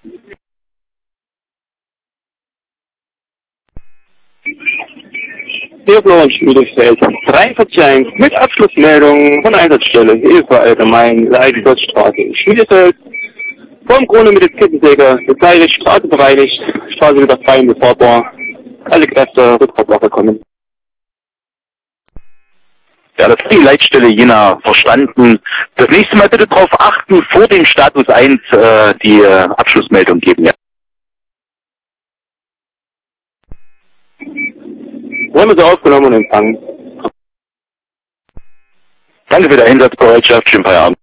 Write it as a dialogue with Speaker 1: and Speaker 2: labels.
Speaker 1: Hier Florian Schmiedefeld, 341 mit Abschlussmeldung von Einsatzstelle Hilfe Allgemein, Leidenschaftstraße in Schmiedefeld. Vom Krone mit dem Kettensäger, beteiligt, Straße bereinigt, Straße wieder frei und befahrbar. Alle Kräfte Rückfahrtwache kommen.
Speaker 2: Ja, das ist die Leitstelle Jena verstanden. Das nächste Mal bitte darauf achten, vor dem Status 1 die Abschlussmeldung geben. Ja.
Speaker 1: Wir haben Sie aufgenommen und empfangen.
Speaker 2: Danke für die Einsatzbereitschaft. Schönen Feierabend.